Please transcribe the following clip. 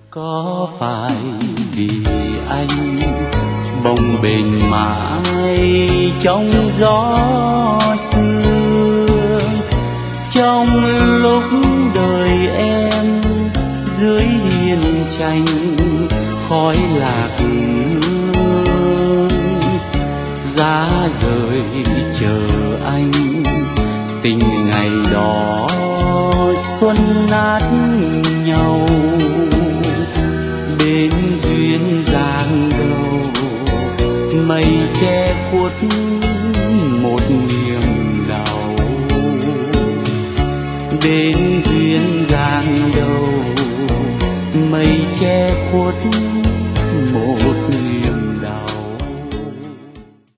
Có phải vì anh bồng bềnh mãi trong gió sương, trong lúc đời em dưới hiên tranh khói lạc hương, giá rời chờ anh tình ngày đó xuân nát nhau, đến duyên dáng đâu mây che khuất một niềm đau, đến duyên dáng đâu mây che khuất